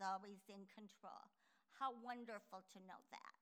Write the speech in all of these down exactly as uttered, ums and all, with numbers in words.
always in control. How wonderful to know that.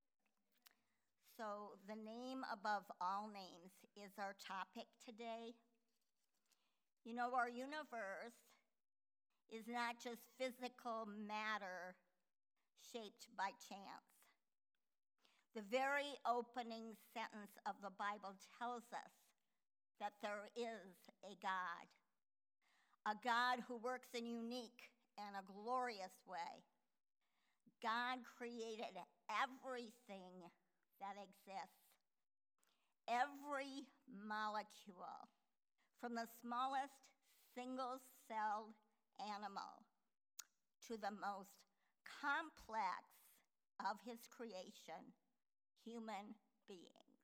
So, the name above all names is our topic today. You know, our universe is not just physical matter shaped by chance. The very opening sentence of the Bible tells us that there is a God, a God who works in unique and a glorious way. God created everything that exists, every molecule, from the smallest single-celled animal to the most complex of his creation, human beings.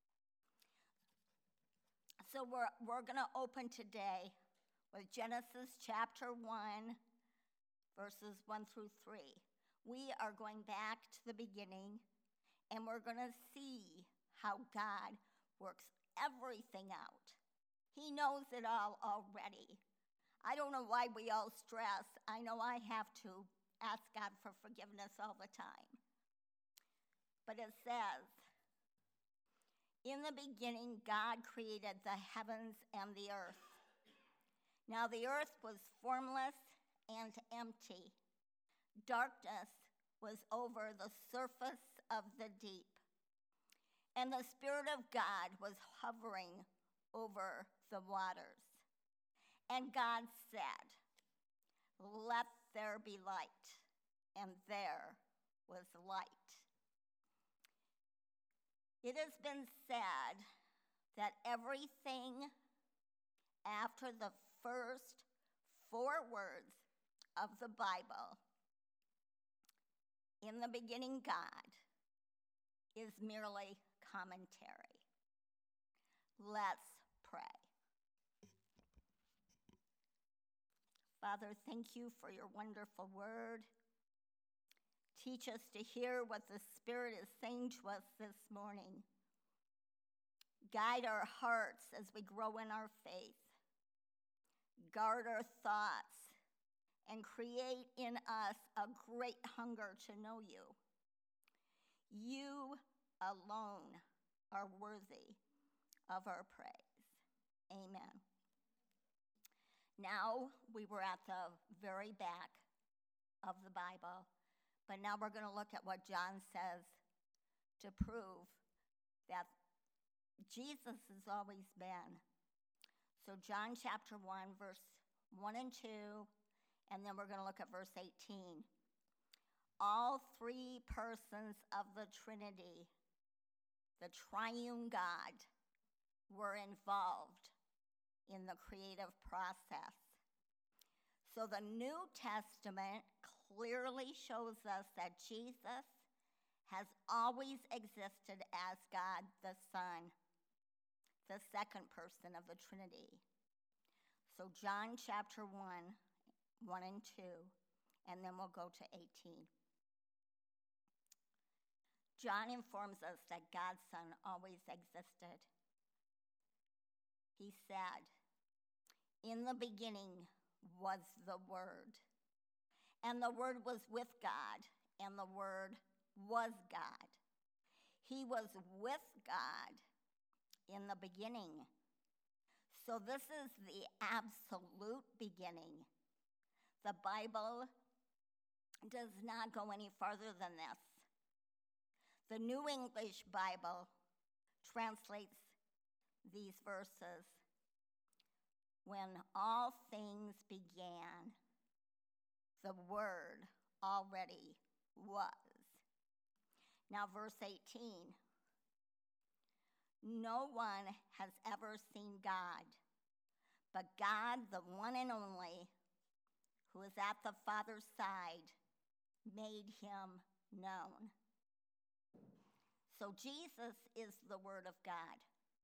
So we're, we're going to open today with Genesis chapter one, verses one through three. We are going back to the beginning, and we're going to see how God works everything out. He knows it all already. I don't know why we all stress. I know I have to ask God for forgiveness all the time. But it says, in the beginning, God created the heavens and the earth. Now the earth was formless and empty. Darkness was over the surface of the deep. And the Spirit of God was hovering over the waters. And God said, "Let there be light." And there was light. It has been said that everything after the first four words of the Bible, in the beginning God, is merely commentary. Let's pray. Father, thank you for your wonderful word. Teach us to hear what the Spirit is saying to us this morning. Guide our hearts as we grow in our faith. Guard our thoughts and create in us a great hunger to know you. You alone are worthy of our praise. Amen. Now, we were at the very back of the Bible, but now we're going to look at what John says to prove that Jesus has always been. So John chapter one, verse one and two, and then we're going to look at verse eighteen. All three persons of the Trinity, the triune God, were involved in the creative process. So the New Testament clearly shows us that Jesus has always existed as God the Son, the second person of the Trinity. So John chapter one, one and two, and then we'll go to eighteen. John informs us that God's Son always existed. He said, "In the beginning was the Word, and the Word was with God, and the Word was God. He was with God in the beginning." So this is the absolute beginning. The Bible does not go any farther than this. The New English Bible translates these verses, "When all things began, the Word already was." Now verse eighteen, "No one has ever seen God, but God, the one and only, who is at the Father's side, made him known." So Jesus is the Word of God.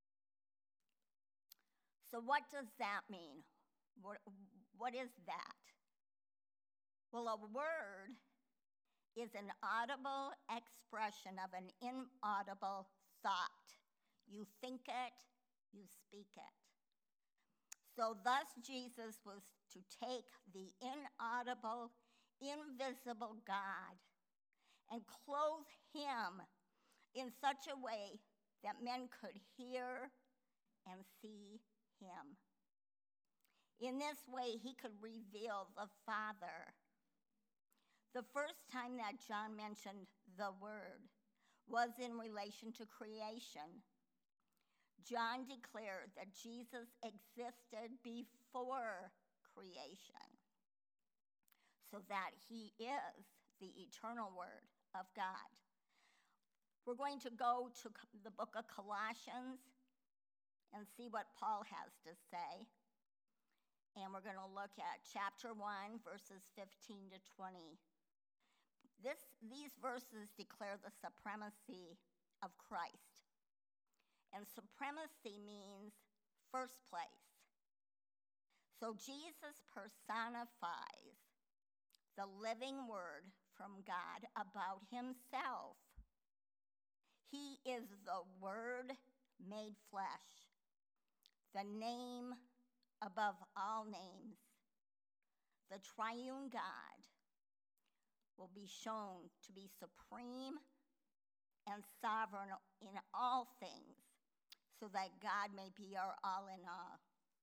So what does that mean? What, what is that? Well, a word is an audible expression of an inaudible thought. You think it, you speak it. So thus Jesus was to take the inaudible, invisible God and clothe him in such a way that men could hear and see him. In this way, he could reveal the Father. The first time that John mentioned the Word was in relation to creation. John declared that Jesus existed before creation, so that he is the eternal Word of God. We're going to go to the book of Colossians and see what Paul has to say. And we're going to look at chapter one, verses fifteen to twenty. This, these verses declare the supremacy of Christ. And supremacy means first place. So Jesus personifies the living word from God about himself. He is the Word made flesh, the name above all names. The triune God will be shown to be supreme and sovereign in all things, so that God may be our all in all.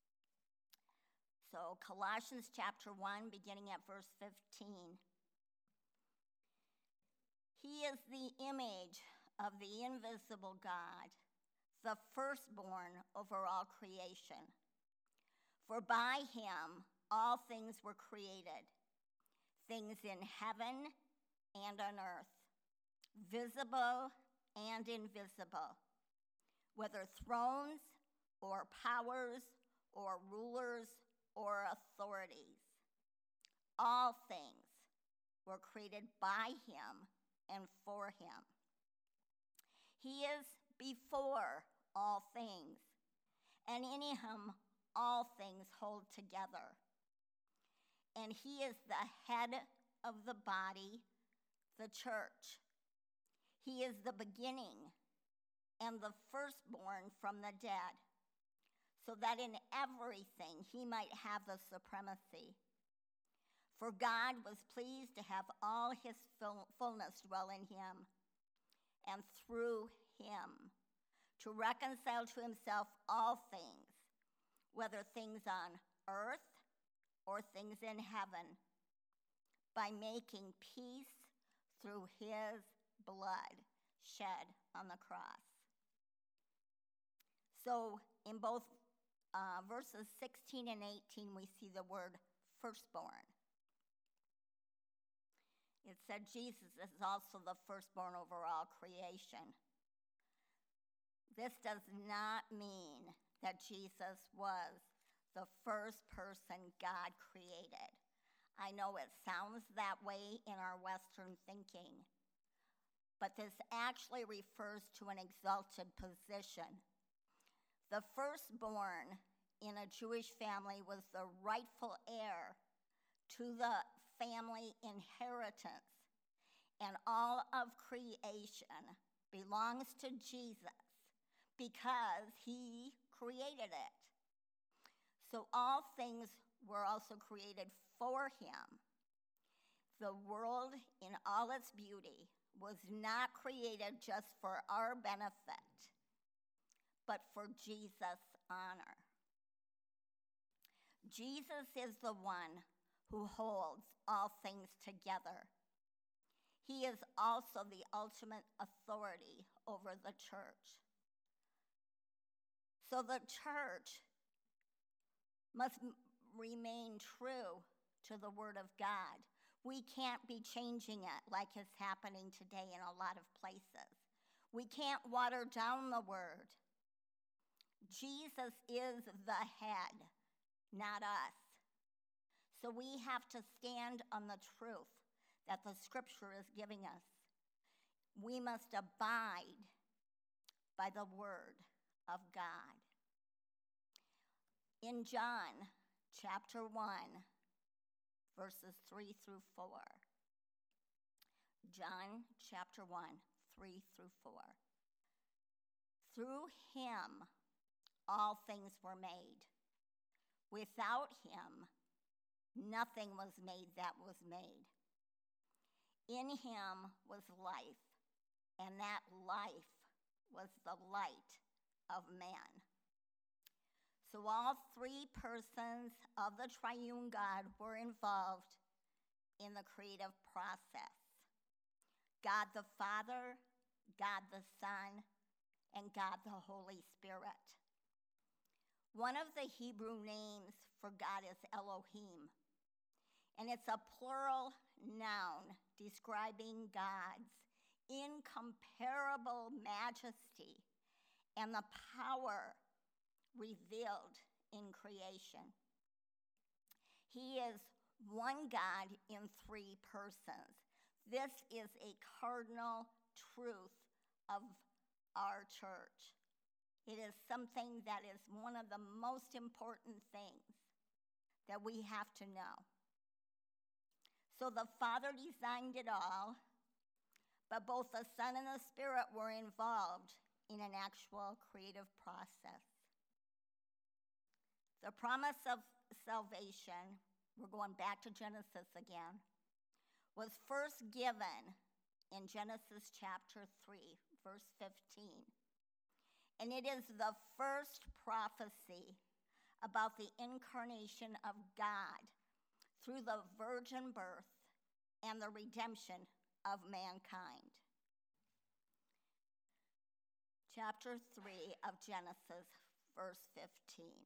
So Colossians chapter one, beginning at verse fifteen. He is the image of the invisible God, the firstborn over all creation. For by him all things were created, things in heaven and on earth, visible and invisible, whether thrones or powers or rulers or authorities. All things were created by him and for him. He is before all things, and in him all things hold together. And he is the head of the body, the church. He is the beginning and the firstborn from the dead, so that in everything he might have the supremacy. For God was pleased to have all his fullness dwell in him, and through him to reconcile to himself all things, whether things on earth or things in heaven, by making peace through his blood shed on the cross. So in both uh, verses sixteen and eighteen, we see the word firstborn. It said Jesus is also the firstborn over all creation. This does not mean that Jesus was the first person God created. I know it sounds that way in our Western thinking, but this actually refers to an exalted position. The firstborn in a Jewish family was the rightful heir to the family inheritance, and all of creation belongs to Jesus because he created it. So all things were also created for him. The world in all its beauty was not created just for our benefit, but for Jesus' honor. Jesus is the one who holds all things together. He is also the ultimate authority over the church. So the church must m- remain true to the Word of God. We can't be changing it like is happening today in a lot of places. We can't water down the Word. Jesus is the head, not us. So we have to stand on the truth that the Scripture is giving us. We must abide by the Word of God. In John chapter one, verses three through four. John chapter one, three through four. Through him all things were made. Without him nothing was made that was made. In him was life, and that life was the light of man. So all three persons of the triune God were involved in the creative process. God the Father, God the Son, and God the Holy Spirit. One of the Hebrew names for God is Elohim, and it's a plural noun describing God's incomparable majesty and the power revealed in creation. He is one God in three persons. This is a cardinal truth of our church. It is something that is one of the most important things that we have to know. So the Father designed it all, but both the Son and the Spirit were involved in an actual creative process. The promise of salvation, we're going back to Genesis again, was first given in Genesis chapter three, verse fifteen. And it is the first prophecy about the incarnation of God through the virgin birth and the redemption of mankind. Chapter three of Genesis, verse fifteen.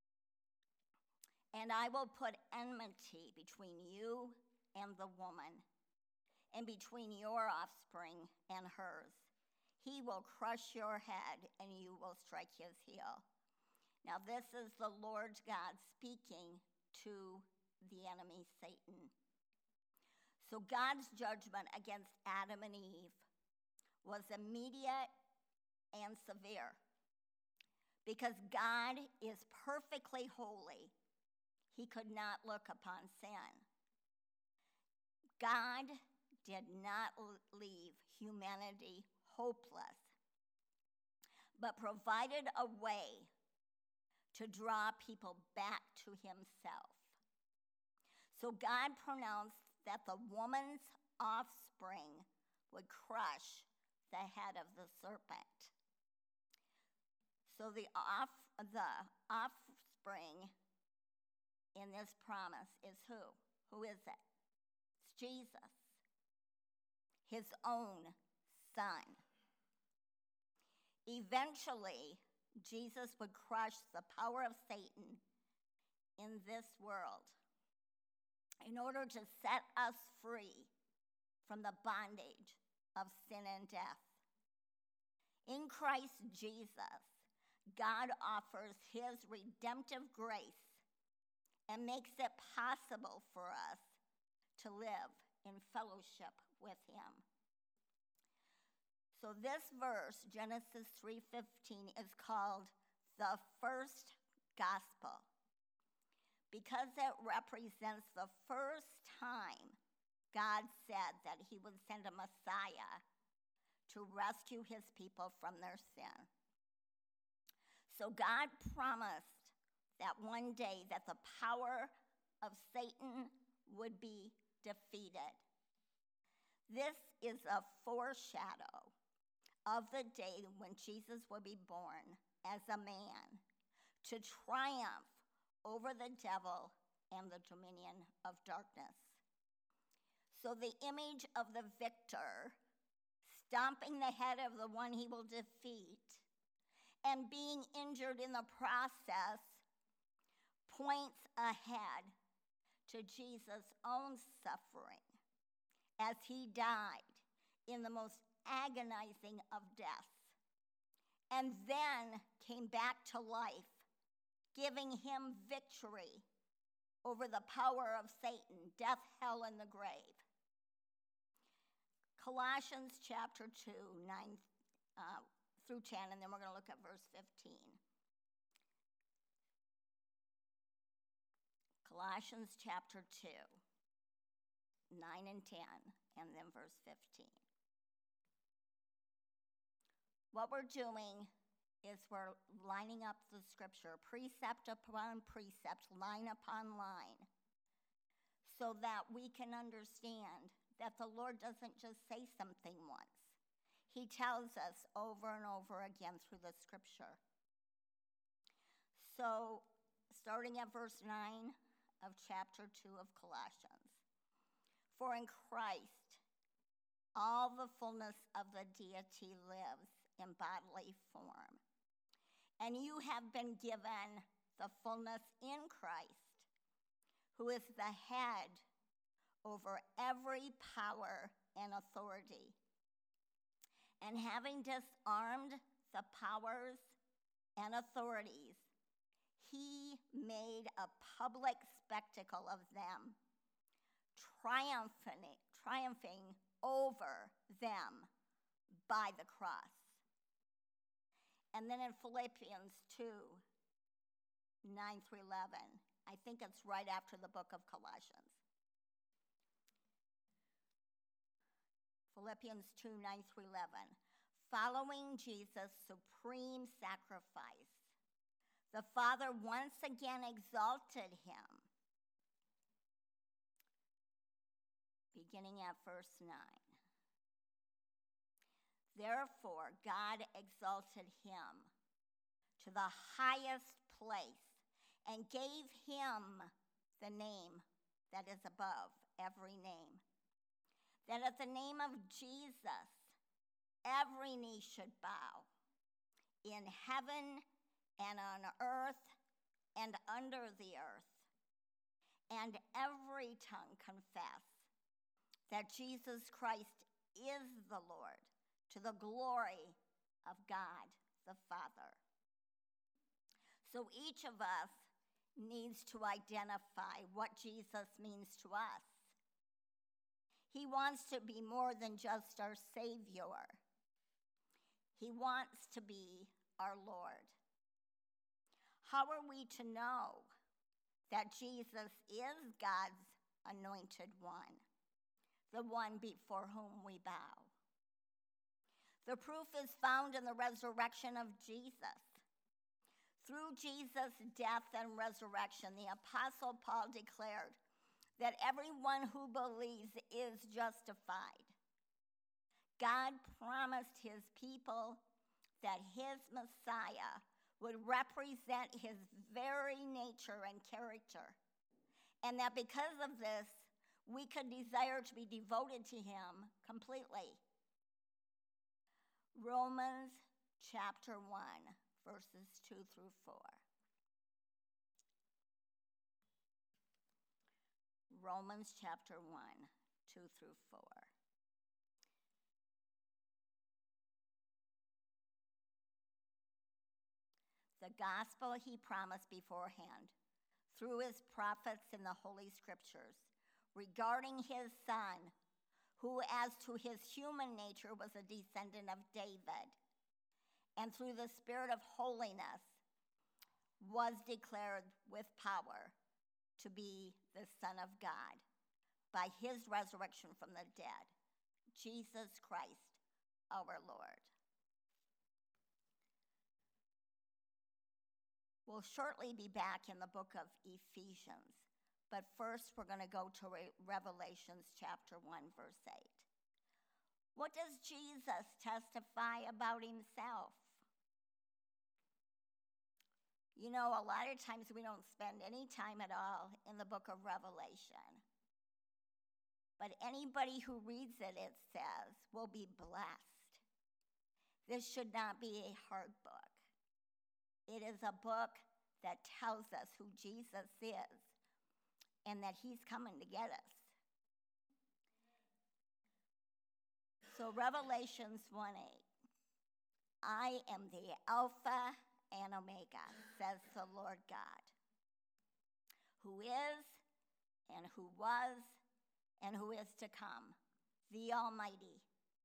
And I will put enmity between you and the woman, and between your offspring and hers. He will crush your head, and you will strike his heel. Now this is the Lord God speaking to the enemy, Satan. So God's judgment against Adam and Eve was immediate and severe, because God is perfectly holy. He could not look upon sin. God did not leave humanity hopeless, but provided a way to draw people back to himself. So God pronounced that the woman's offspring would crush the head of the serpent. So the off the offspring in this promise is who? Who is it? It's Jesus, his own son. Eventually, Jesus would crush the power of Satan in this world in order to set us free from the bondage of sin and death. In Christ Jesus, God offers his redemptive grace and makes it possible for us to live in fellowship with him. So this verse, Genesis three fifteen, is called the first gospel because it represents the first time God said that he would send a Messiah to rescue his people from their sin. So God promised that one day that the power of Satan would be defeated. This is a foreshadow of the day when Jesus will be born as a man to triumph over the devil and the dominion of darkness. So the image of the victor stomping the head of the one he will defeat and being injured in the process points ahead to Jesus' own suffering as he died in the most agonizing of deaths and then came back to life, giving him victory over the power of Satan, death, hell, and the grave. Colossians chapter two, nine uh, through ten, and then we're going to look at verse fifteen. Colossians chapter two, nine and ten, and then verse fifteen. What we're doing is we're lining up the scripture, precept upon precept, line upon line, so that we can understand that the Lord doesn't just say something once. He tells us over and over again through the scripture. So, starting at verse nine of chapter two of Colossians. For in Christ, all the fullness of the deity lives in bodily form. And you have been given the fullness in Christ, who is the head over every power and authority. And having disarmed the powers and authorities, he made a public spectacle of them, triumphing, triumphing over them by the cross. And then in Philippians two, nine through eleven, I think it's right after the book of Colossians. Philippians two, nine through eleven. Following Jesus' supreme sacrifice, the Father once again exalted him. Beginning at verse nine. Therefore, God exalted him to the highest place and gave him the name that is above every name. That at the name of Jesus, every knee should bow in heaven and on earth and under the earth, and every tongue confess that Jesus Christ is the Lord, to the glory of God the Father. So each of us needs to identify what Jesus means to us. He wants to be more than just our Savior. He wants to be our Lord. How are we to know that Jesus is God's anointed one, the one before whom we bow? The proof is found in the resurrection of Jesus. Through Jesus' death and resurrection, the Apostle Paul declared that everyone who believes is justified. God promised his people that his Messiah would represent his very nature and character, and that because of this, we could desire to be devoted to him completely. Romans chapter one, verses two through four. Romans chapter one, two through four. The gospel he promised beforehand through his prophets in the Holy Scriptures regarding his Son, who as to his human nature was a descendant of David, and through the Spirit of holiness was declared with power to be the Son of God by his resurrection from the dead, Jesus Christ our Lord. We'll shortly be back in the book of Ephesians, but first we're going to go to Re- Revelations chapter one, verse eight. What does Jesus testify about himself? You know, a lot of times we don't spend any time at all in the book of Revelation. But anybody who reads it, it says, will be blessed. This should not be a hard book. It is a book that tells us who Jesus is and that he's coming to get us. So Revelations one eight. I am the Alpha and Omega, says the Lord God, who is and who was and who is to come, the Almighty.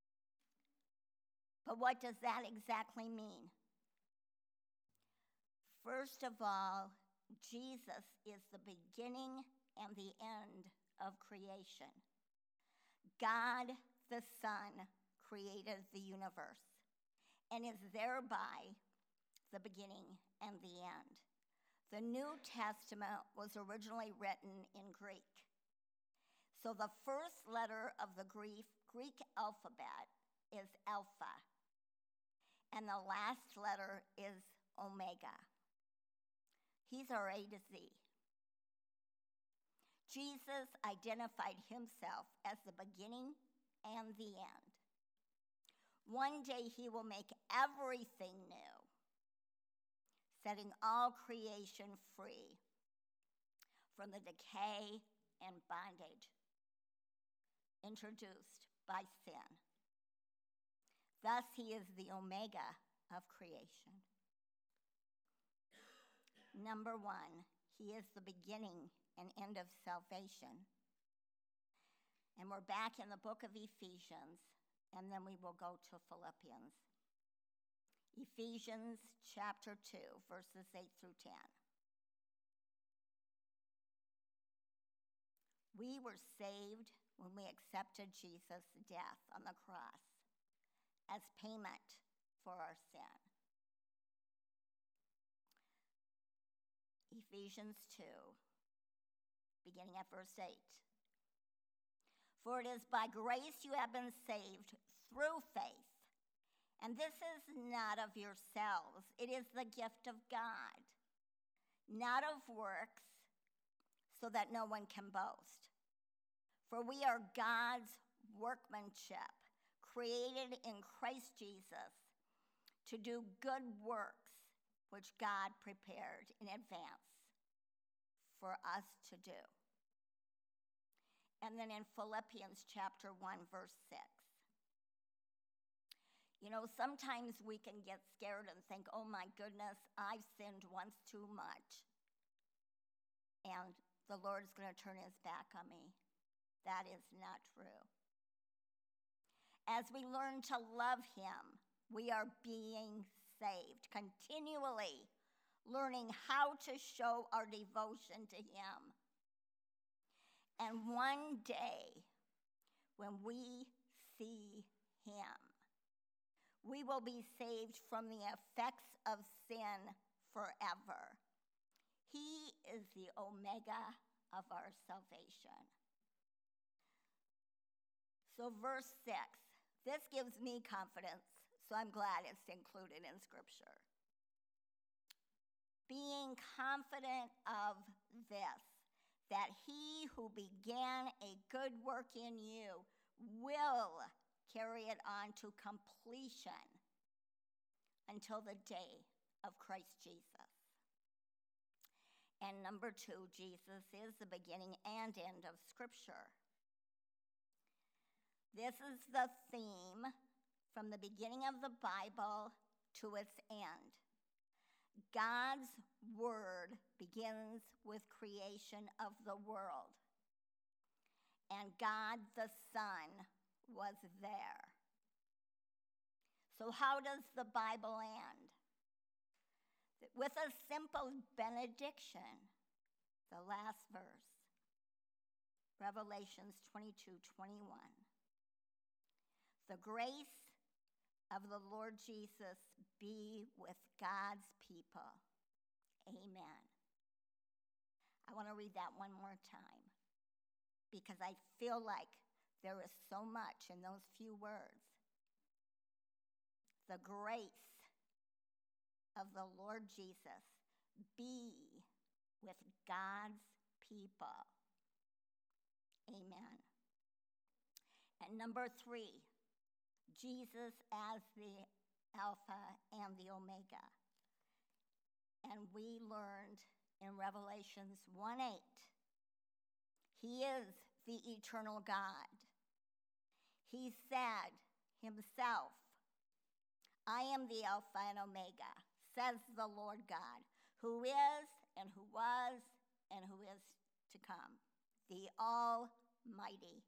But what does that exactly mean? First of all, Jesus is the beginning and the end of creation. God the Son created the universe and is thereby the beginning and the end. The New Testament was originally written in Greek. So the first letter of the Greek, Greek alphabet is Alpha, and the last letter is Omega. He's our A to Z. Jesus identified himself as the beginning and the end. One day he will make everything new, setting all creation free from the decay and bondage introduced by sin. Thus, he is the Omega of creation. Number one, he is the beginning and end of salvation. And we're back in the book of Ephesians, and then we will go to Philippians. Ephesians chapter two, verses eight through ten. We were saved when we accepted Jesus' death on the cross as payment for our sin. Ephesians two, beginning at verse eight. For it is by grace you have been saved through faith. And this is not of yourselves. It is the gift of God, not of works, so that no one can boast. For we are God's workmanship, created in Christ Jesus to do good works, which God prepared in advance for us to do. And then in Philippians chapter one, verse six. You know, sometimes we can get scared and think, oh my goodness, I've sinned once too much, and the Lord's going to turn his back on me. That is not true. As we learn to love him, we are being saved, continually learning how to show our devotion to him. And one day, when we see him, we will be saved from the effects of sin forever. He is the Omega of our salvation. So verse six, this gives me confidence, so I'm glad it's included in Scripture. Being confident of this, that he who began a good work in you will carry it on to completion until the day of Christ Jesus. And number two, Jesus is the beginning and end of Scripture. This is the theme from the beginning of the Bible to its end. God's word begins with creation of the world, and God the Son was there. So how does the Bible end? With a simple benediction, the last verse, Revelations twenty-two twenty-one. The grace of the Lord Jesus be with God's people. Amen. I want to read that one more time because I feel like there is so much in those few words. The grace of the Lord Jesus be with God's people. Amen. And number three, Jesus as the Alpha and the Omega. And we learned in Revelations one eight, he is the eternal God. He said himself, I am the Alpha and Omega, says the Lord God, who is and who was and who is to come, the Almighty.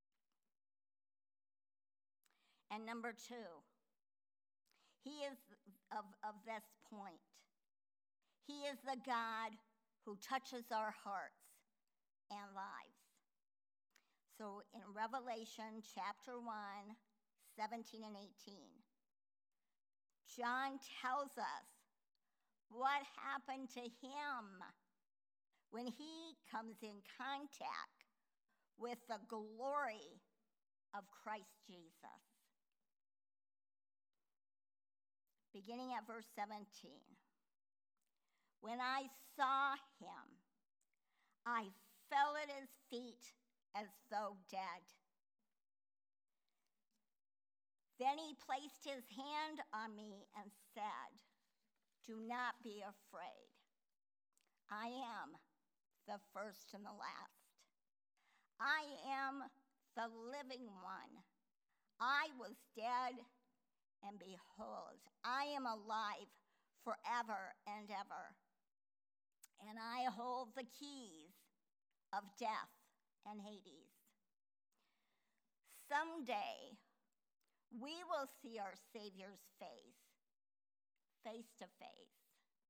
And number two, he is of, of this point. He is the God who touches our hearts and lives. So in Revelation chapter one, seventeen and eighteen, John tells us what happened to him when he comes in contact with the glory of Christ Jesus. Beginning at verse seventeen. When I saw him, I fell at his feet as though dead. Then he placed his hand on me and said, "Do not be afraid. I am the first and the last. I am the living one. I was dead, and behold, I am alive forever and ever. And I hold the keys of death and Hades. Someday, we will see our Savior's face, face to face.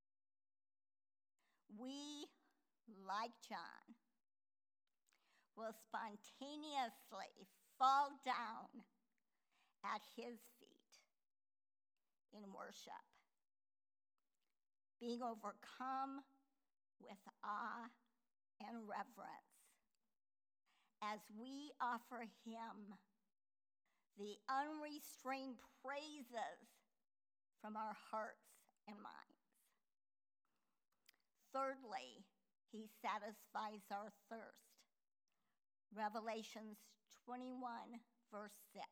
We, like John, will spontaneously fall down at his feet in worship, being overcome with awe and reverence as we offer him the unrestrained praises from our hearts and minds. Thirdly, he satisfies our thirst. Revelations twenty-one, verse six.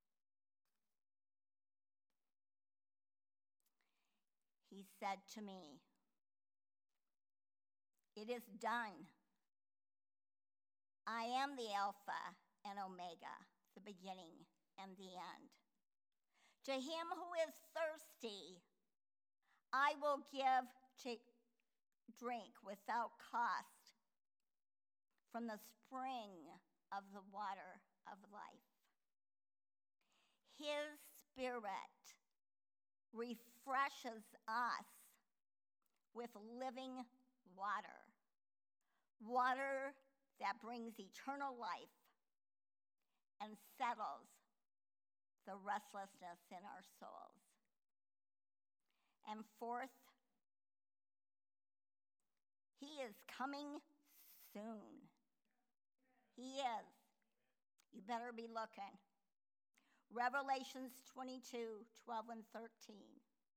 He said to me, "It is done. I am the Alpha and Omega, the beginning and the end. To him who is thirsty, I will give to drink without cost from the spring of the water of life." His Spirit refreshes us with living water, water that brings eternal life and settles the restlessness in our souls. And fourth, he is coming soon. He is. You better be looking. Revelations twenty-two, twelve and thirteen.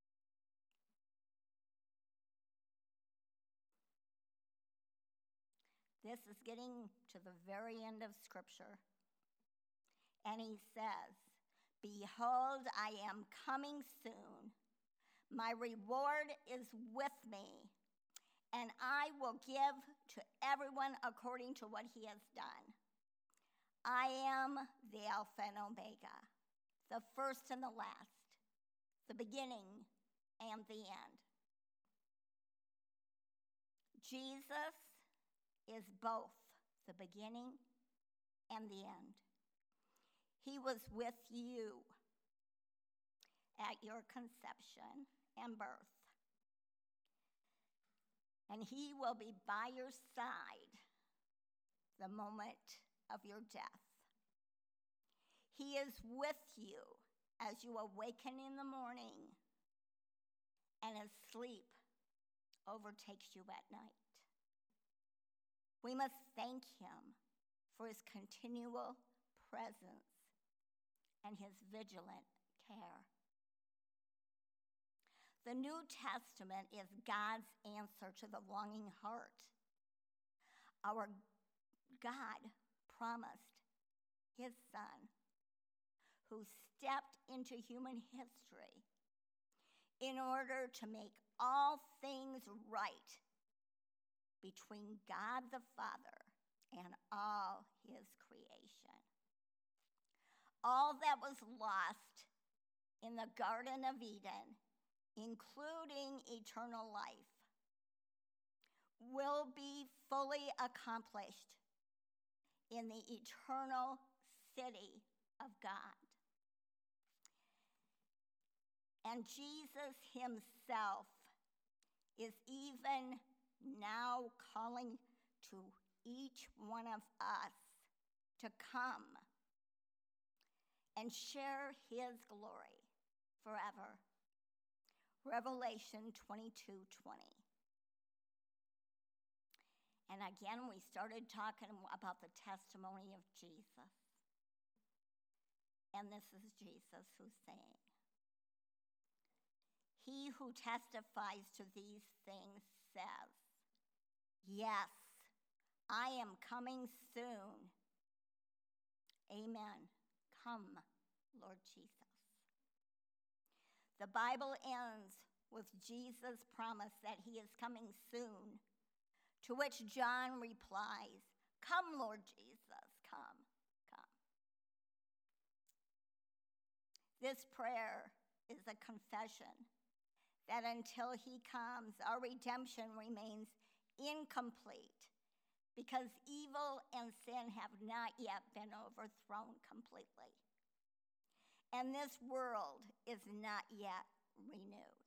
This is getting to the very end of Scripture. And he says, "Behold, I am coming soon. My reward is with me, and I will give to everyone according to what he has done. I am the Alpha and Omega, the first and the last, the beginning and the end." Jesus is both the beginning and the end. He was with you at your conception and birth, and he will be by your side the moment of your death. He is with you as you awaken in the morning and as sleep overtakes you at night. We must thank him for his continual presence and his vigilant care. The New Testament is God's answer to the longing heart. Our God promised his Son, who stepped into human history in order to make all things right between God the Father and all his creation. All that was lost in the Garden of Eden, including eternal life, will be fully accomplished in the eternal city of God. And Jesus himself is even now calling to each one of us to come and share his glory forever. Revelation twenty-two twenty. And again, we started talking about the testimony of Jesus. And this is Jesus who's saying, "He who testifies to these things says, 'Yes, I am coming soon.' Amen. Come, Lord Jesus." The Bible ends with Jesus' promise that he is coming soon, to which John replies, "Come, Lord Jesus, come, come." This prayer is a confession that until he comes, our redemption remains incomplete because evil and sin have not yet been overthrown completely. And this world is not yet renewed.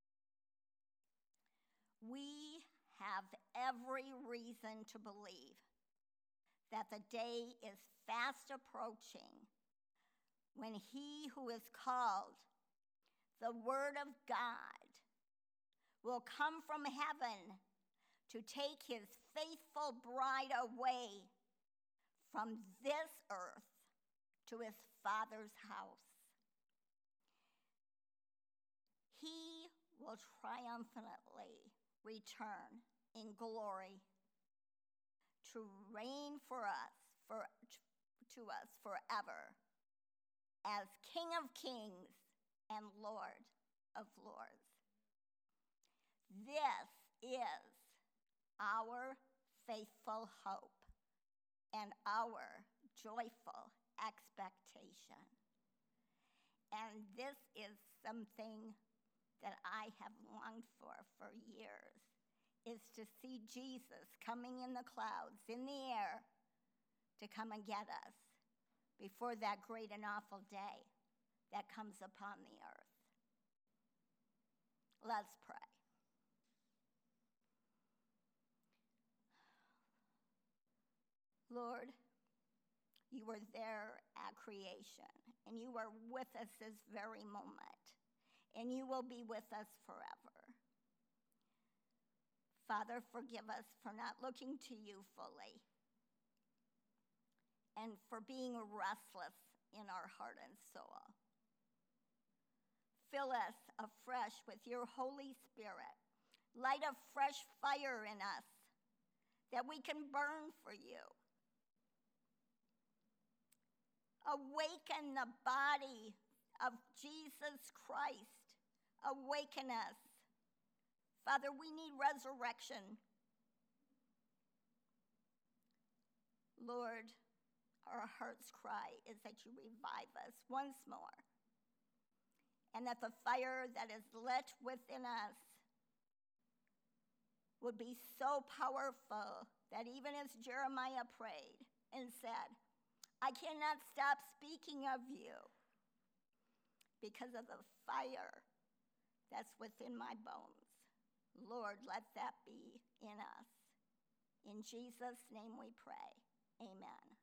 We have every reason to believe that the day is fast approaching when he who is called the Word of God will come from heaven to take his faithful bride away from this earth to his Father's house. He will triumphantly return in glory to reign for us, for, to us forever as King of Kings and Lord of Lords. This is our faithful hope and our joyful expectation. And this is something that I have longed for for years, is to see Jesus coming in the clouds, in the air, to come and get us before that great and awful day that comes upon the earth. Let's pray. Lord, you were there at creation, and you are with us this very moment, and you will be with us forever. Father, forgive us for not looking to you fully and for being restless in our heart and soul. Fill us afresh with your Holy Spirit. Light a fresh fire in us that we can burn for you. Awaken the body of Jesus Christ. Awaken us. Father, we need resurrection. Lord, our heart's cry is that you revive us once more, and that the fire that is lit within us would be so powerful that even as Jeremiah prayed and said, "I cannot stop speaking of you because of the fire that's within my bones." Lord, let that be in us. In Jesus' name we pray. Amen.